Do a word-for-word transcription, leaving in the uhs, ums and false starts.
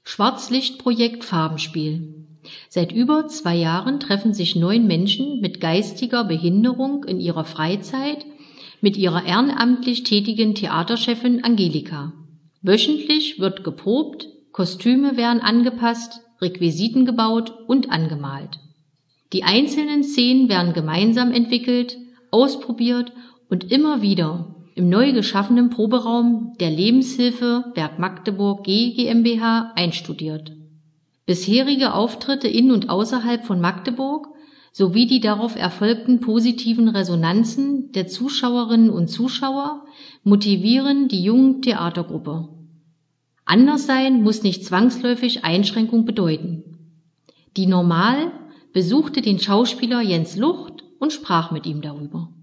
Schwarzlichtprojekt Farbenspiel. Seit über zwei Jahren treffen sich neun Menschen mit geistiger Behinderung in ihrer Freizeit mit ihrer ehrenamtlich tätigen Theaterchefin Angelika. Wöchentlich wird geprobt, Kostüme werden angepasst, Requisiten gebaut und angemalt. Die einzelnen Szenen werden gemeinsam entwickelt, ausprobiert und immer wieder im neu geschaffenen Proberaum der Lebenshilfe Werk Magdeburg G GmbH einstudiert. Bisherige Auftritte in und außerhalb von Magdeburg sowie die darauf erfolgten positiven Resonanzen der Zuschauerinnen und Zuschauer motivieren die junge Theatergruppe. Anderssein muss nicht zwangsläufig Einschränkung bedeuten. Die Normal besuchte den Schauspieler Jens Lucht und sprach mit ihm darüber.